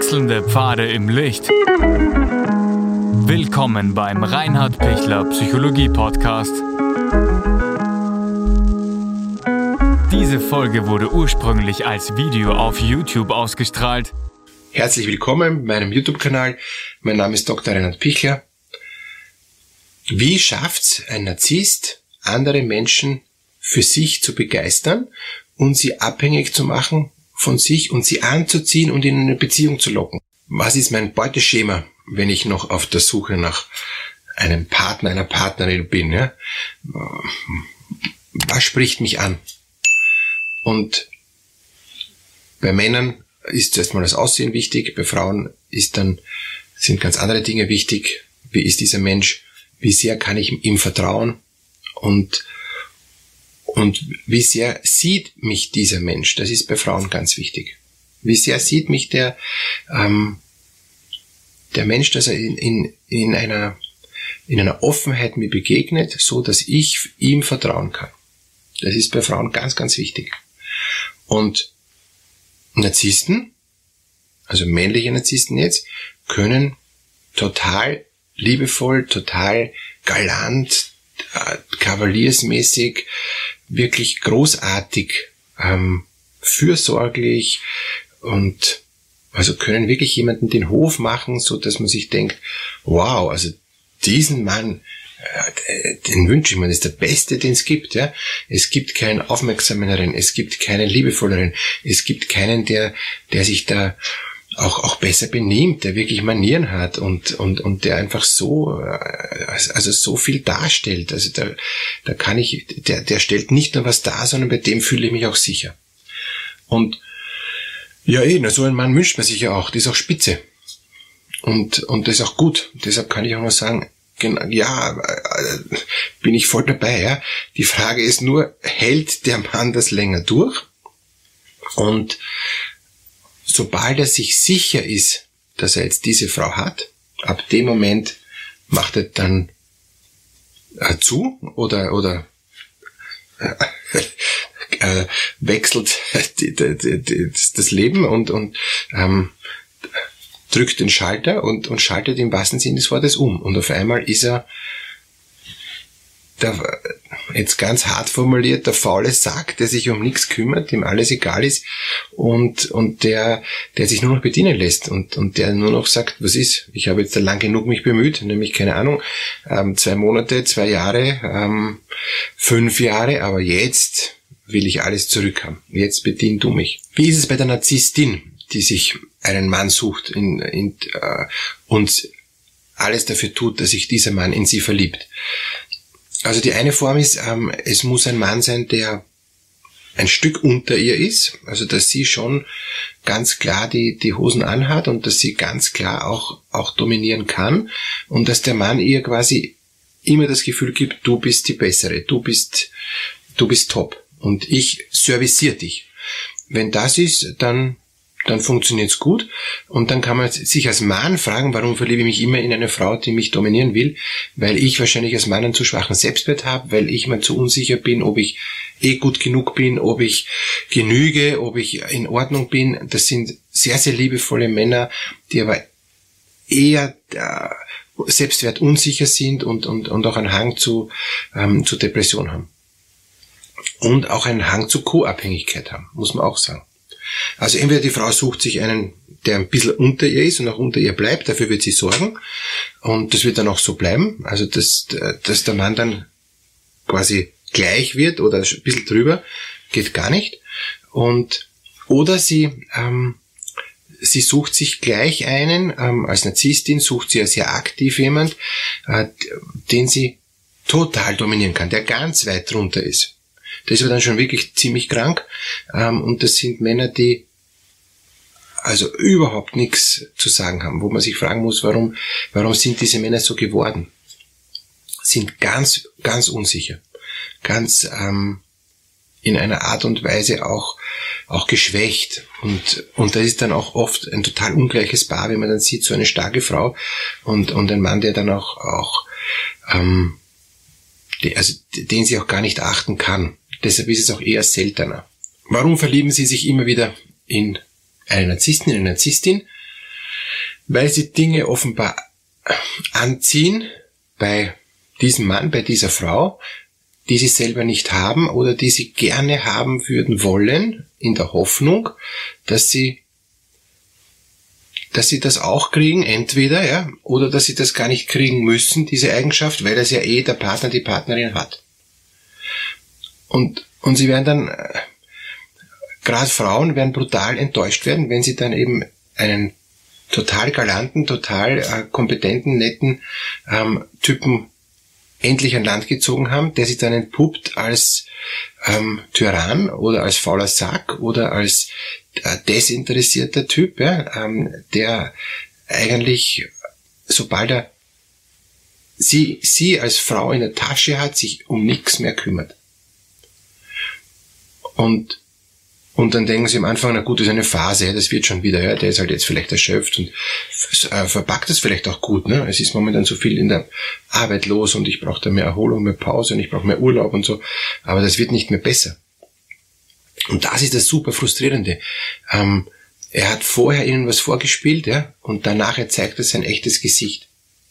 Wechselnde Pfade im Licht. Willkommen beim Reinhard Pichler Psychologie Podcast. Diese Folge wurde ursprünglich als Video auf YouTube ausgestrahlt. Herzlich willkommen bei meinem YouTube-Kanal. Mein Name ist Dr. Reinhard Pichler. Wie schafft's ein Narzisst, andere Menschen für sich zu begeistern und sie abhängig zu machen von sich und sie anzuziehen und in eine Beziehung zu locken? Was ist mein Beuteschema, wenn ich noch auf der Suche nach einem Partner, einer Partnerin bin? Ja? Was spricht mich an? Und bei Männern ist erstmal das Aussehen wichtig, bei Frauen sind ganz andere Dinge wichtig. Wie ist dieser Mensch? Wie sehr kann ich ihm vertrauen? Und wie sehr sieht mich dieser Mensch? Das ist bei Frauen ganz wichtig. Wie sehr sieht mich der Mensch, dass er in einer Offenheit mir begegnet, so dass ich ihm vertrauen kann. Das ist bei Frauen ganz, ganz wichtig. Und Narzissten, also männliche Narzissten jetzt, können total liebevoll, total galant, kavaliersmäßig, wirklich großartig, fürsorglich und also können wirklich jemanden den Hof machen, so dass man sich denkt, wow, also diesen Mann, den wünsche ich mir, das ist der Beste, den es gibt. Ja? Es gibt keinen aufmerksameren, es gibt keinen liebevolleren, es gibt keinen, der sich da auch besser benimmt, der wirklich Manieren hat und der einfach so viel darstellt. Also der stellt nicht nur was dar, sondern bei dem fühle ich mich auch sicher. Und ja, so einen Mann wünscht man sich ja auch, das ist auch spitze. Und das ist auch gut. Deshalb kann ich auch mal sagen, ja, bin ich voll dabei. Ja. Die Frage ist nur, hält der Mann das länger durch? Und sobald er sich sicher ist, dass er jetzt diese Frau hat, ab dem Moment macht er dann zu oder wechselt das Leben und drückt den Schalter und schaltet im wahrsten Sinne des Wortes um. Und auf einmal ist er, jetzt ganz hart formuliert, der faule Sack, der sich um nichts kümmert, dem alles egal ist und der sich nur noch bedienen lässt und der nur noch sagt, was ist, ich habe jetzt lang genug mich bemüht, nämlich keine Ahnung, 2 Monate, 2 Jahre, 5 Jahre, aber jetzt will ich alles zurückhaben. Jetzt bedien du mich. Wie ist es bei der Narzisstin, die sich einen Mann sucht und alles dafür tut, dass sich dieser Mann in sie verliebt? Also die eine Form ist, es muss ein Mann sein, der ein Stück unter ihr ist, also dass sie schon ganz klar die Hosen anhat und dass sie ganz klar auch dominieren kann und dass der Mann ihr quasi immer das Gefühl gibt, du bist die Bessere, du bist top und ich serviciere dich. Wenn das ist, dann funktioniert's gut und dann kann man sich als Mann fragen, warum verliebe ich mich immer in eine Frau, die mich dominieren will, weil ich wahrscheinlich als Mann einen zu schwachen Selbstwert habe, weil ich mir zu unsicher bin, ob ich gut genug bin, ob ich genüge, ob ich in Ordnung bin. Das sind sehr, sehr liebevolle Männer, die aber eher Selbstwert unsicher sind und auch einen Hang zu Depression haben. Und auch einen Hang zu Co-Abhängigkeit haben, muss man auch sagen. Also entweder die Frau sucht sich einen, der ein bisschen unter ihr ist und auch unter ihr bleibt, dafür wird sie sorgen und das wird dann auch so bleiben, also dass der Mann dann quasi gleich wird oder ein bisschen drüber, geht gar nicht. Oder sie sucht sich gleich einen, als Narzisstin sucht sie ja sehr aktiv jemand, den sie total dominieren kann, der ganz weit drunter ist. Das ist aber dann schon wirklich ziemlich krank. Und das sind Männer, die also überhaupt nichts zu sagen haben, wo man sich fragen muss, warum sind diese Männer so geworden? Sind ganz, ganz unsicher. Ganz in einer Art und Weise auch geschwächt. Und das ist dann auch oft ein total ungleiches Paar, wenn man dann sieht, so eine starke Frau und ein Mann, der dann auch den sie auch gar nicht achten kann. Deshalb ist es auch eher seltener. Warum verlieben Sie sich immer wieder in einen Narzissten, in eine Narzisstin? weil sie Dinge offenbar anziehen bei diesem Mann, bei dieser Frau, die sie selber nicht haben oder die sie gerne haben würden wollen, in der Hoffnung, dass sie das auch kriegen, entweder, ja, oder dass sie das gar nicht kriegen müssen, diese Eigenschaft, weil das ja der Partner, die Partnerin hat. Und sie werden dann, gerade Frauen werden brutal enttäuscht werden, wenn sie dann eben einen total galanten, total kompetenten, netten Typen endlich an Land gezogen haben, der sich dann entpuppt als Tyrann oder als fauler Sack oder als desinteressierter Typ, ja, der eigentlich, sobald er sie als Frau in der Tasche hat, sich um nichts mehr kümmert. Und dann denken sie am Anfang, na gut, das ist eine Phase, ja, das wird schon wieder, ja, der ist halt jetzt vielleicht erschöpft und verpackt das vielleicht auch gut, ne? Es ist momentan so viel in der Arbeit los und ich brauche da mehr Erholung, mehr Pause und ich brauche mehr Urlaub und so, aber das wird nicht mehr besser. Und das ist das super Frustrierende. Er hat vorher ihnen was vorgespielt, ja, und danach zeigt er sein echtes Gesicht.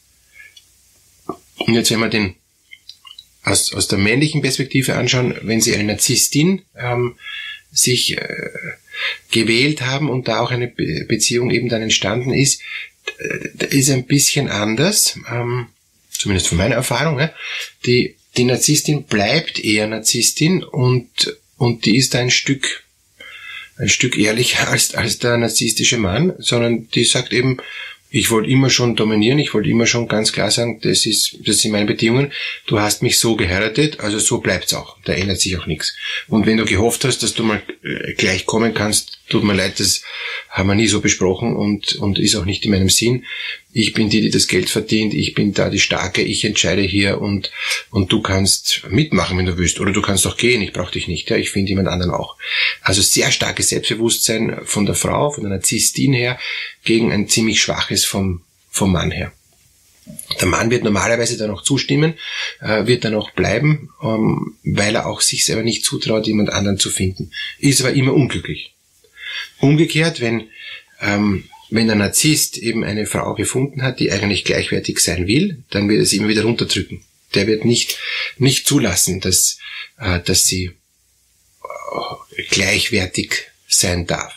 Und jetzt, wenn wir den aus der männlichen Perspektive anschauen, wenn sie eine Narzisstin sich gewählt haben und da auch eine Beziehung eben dann entstanden ist, ist ein bisschen anders, zumindest von meiner Erfahrung. Ja. Die Narzisstin bleibt eher Narzisstin und die ist ein Stück ehrlicher als der narzisstische Mann, sondern die sagt eben, ich wollte immer schon dominieren, ich wollte immer schon ganz klar sagen, das sind meine Bedingungen, du hast mich so geheiratet, also so bleibt's auch, da ändert sich auch nichts. Und wenn du gehofft hast, dass du mal gleich kommen kannst, tut mir leid, das haben wir nie so besprochen und ist auch nicht in meinem Sinn. Ich bin die das Geld verdient, ich bin da die Starke, ich entscheide hier und du kannst mitmachen, wenn du willst, oder du kannst auch gehen, ich brauche dich nicht, ja, ich finde jemand anderen auch. Also sehr starkes Selbstbewusstsein von der Frau, von der Narzisstin her, gegen ein ziemlich schwaches vom Mann her. Der Mann wird normalerweise dann auch zustimmen, wird dann auch bleiben, weil er auch sich selber nicht zutraut, jemand anderen zu finden. Ist aber immer unglücklich. Umgekehrt, wenn der Narzisst eben eine Frau gefunden hat, die eigentlich gleichwertig sein will, dann wird er sie immer wieder runterdrücken. Der wird nicht zulassen, dass sie gleichwertig sein darf.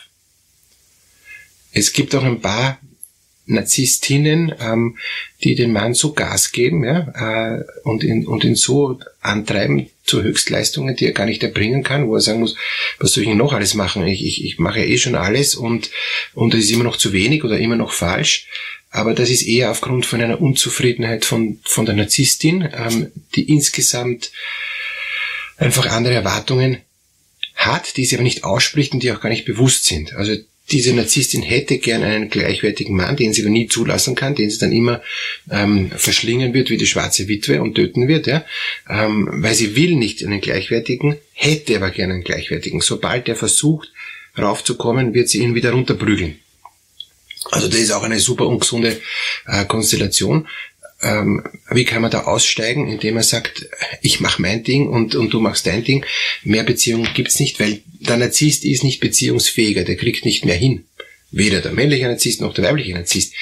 Es gibt auch ein paar Narzisstinnen, die den Mann so Gas geben, ja, und ihn so antreiben zu Höchstleistungen, die er gar nicht erbringen kann, wo er sagen muss, was soll ich denn noch alles machen? Ich mache ja eh schon alles und das ist immer noch zu wenig oder immer noch falsch. Aber das ist eher aufgrund von einer Unzufriedenheit von der Narzisstin, die insgesamt einfach andere Erwartungen hat, die sie aber nicht ausspricht und die auch gar nicht bewusst sind. Also diese Narzisstin hätte gern einen gleichwertigen Mann, den sie aber nie zulassen kann, den sie dann immer verschlingen wird wie die schwarze Witwe und töten wird, ja, weil sie will nicht einen gleichwertigen, hätte aber gern einen gleichwertigen. Sobald er versucht, raufzukommen, wird sie ihn wieder runterprügeln. Also das ist auch eine super ungesunde Konstellation. Wie kann man da aussteigen, indem man sagt, ich mache mein Ding und du machst dein Ding. Mehr Beziehungen gibt's nicht, weil der Narzisst ist nicht beziehungsfähiger, der kriegt nicht mehr hin. Weder der männliche Narzisst noch der weibliche Narzisst.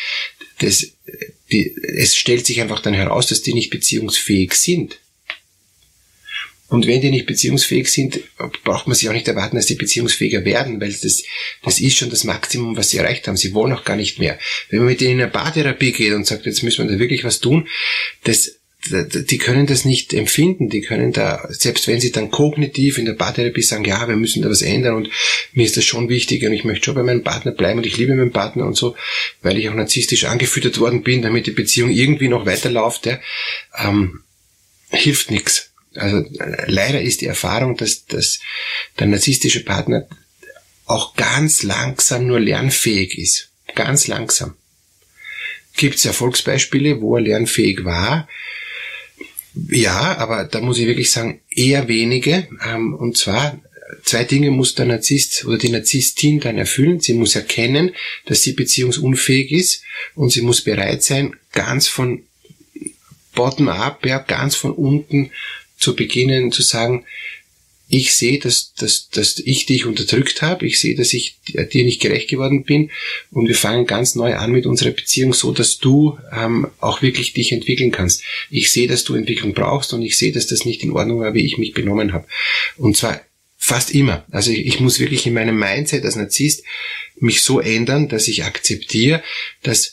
Es stellt sich einfach dann heraus, dass die nicht beziehungsfähig sind. Und wenn die nicht beziehungsfähig sind, braucht man sich auch nicht erwarten, dass die beziehungsfähiger werden, weil das ist schon das Maximum, was sie erreicht haben. Sie wollen auch gar nicht mehr. Wenn man mit denen in eine Paartherapie geht und sagt, jetzt müssen wir da wirklich was tun, die können das nicht empfinden. Die können da, selbst wenn sie dann kognitiv in der Paartherapie sagen, ja, wir müssen da was ändern und mir ist das schon wichtig und ich möchte schon bei meinem Partner bleiben und ich liebe meinen Partner und so, weil ich auch narzisstisch angefüttert worden bin, damit die Beziehung irgendwie noch weiterläuft, ja, hilft nichts. Also leider ist die Erfahrung, dass der narzisstische Partner auch ganz langsam nur lernfähig ist. Ganz langsam. Gibt es Erfolgsbeispiele, wo er lernfähig war? Ja, aber da muss ich wirklich sagen, eher wenige. Und zwar 2 Dinge muss der Narzisst oder die Narzisstin dann erfüllen. Sie muss erkennen, dass sie beziehungsunfähig ist und sie muss bereit sein, ganz von bottom up, ja, ganz von unten zu beginnen, zu sagen, ich sehe, dass ich dich unterdrückt habe, ich sehe, dass ich dir nicht gerecht geworden bin und wir fangen ganz neu an mit unserer Beziehung, so dass du auch wirklich dich entwickeln kannst. Ich sehe, dass du Entwicklung brauchst und ich sehe, dass das nicht in Ordnung war, wie ich mich benommen habe. Und zwar fast immer. Also ich muss wirklich in meinem Mindset als Narzisst mich so ändern, dass ich akzeptiere, dass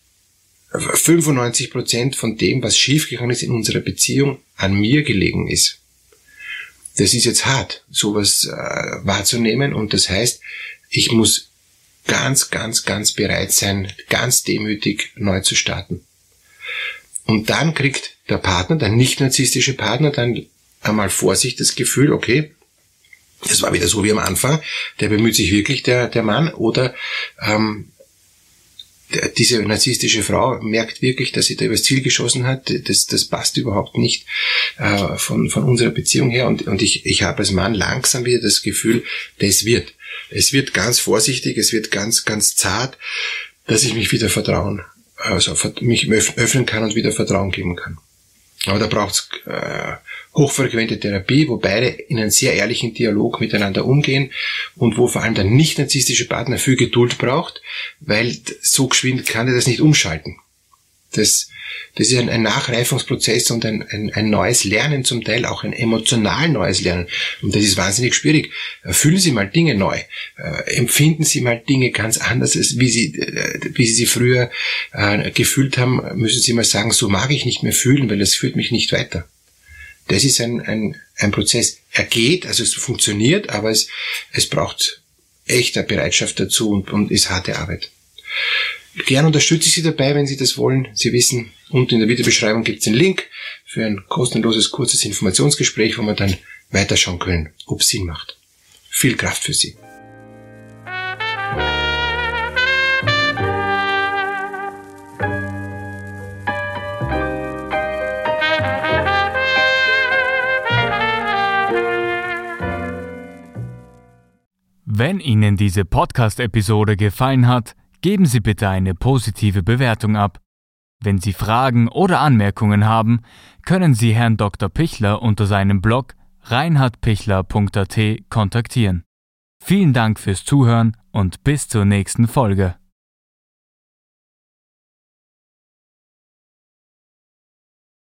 95% von dem, was schiefgegangen ist in unserer Beziehung, an mir gelegen ist. Das ist jetzt hart, sowas wahrzunehmen und das heißt, ich muss ganz, ganz, ganz bereit sein, ganz demütig neu zu starten. Und dann kriegt der Partner, der nicht narzisstische Partner, dann einmal vor sich das Gefühl, okay, das war wieder so wie am Anfang, der bemüht sich wirklich, der Mann, oder diese narzisstische Frau merkt wirklich, dass sie da übers Ziel geschossen hat, das passt überhaupt nicht von unserer Beziehung her und ich habe als Mann langsam wieder das Gefühl, es wird ganz vorsichtig, es wird ganz, ganz zart, dass ich mich wieder mich öffnen kann und wieder Vertrauen geben kann. Aber da braucht's hochfrequente Therapie, wo beide in einem sehr ehrlichen Dialog miteinander umgehen und wo vor allem der nicht-narzisstische Partner viel Geduld braucht, weil so geschwind kann er das nicht umschalten. Das ist ein Nachreifungsprozess und ein neues Lernen, zum Teil auch ein emotional neues Lernen. Und das ist wahnsinnig schwierig. Fühlen Sie mal Dinge neu. Empfinden Sie mal Dinge ganz anders, als wie Sie früher gefühlt haben. Müssen Sie mal sagen, so mag ich nicht mehr fühlen, weil das führt mich nicht weiter. Das ist ein Prozess. Er geht, also es funktioniert, aber es braucht echte Bereitschaft dazu und ist harte Arbeit. Gern unterstütze ich Sie dabei, wenn Sie das wollen. Sie wissen, unten in der Videobeschreibung gibt es einen Link für ein kostenloses, kurzes Informationsgespräch, wo wir dann weiterschauen können, ob es Sinn macht. Viel Kraft für Sie. Wenn Ihnen diese Podcast-Episode gefallen hat, geben Sie bitte eine positive Bewertung ab. Wenn Sie Fragen oder Anmerkungen haben, können Sie Herrn Dr. Pichler unter seinem Blog reinhardpichler.at kontaktieren. Vielen Dank fürs Zuhören und bis zur nächsten Folge.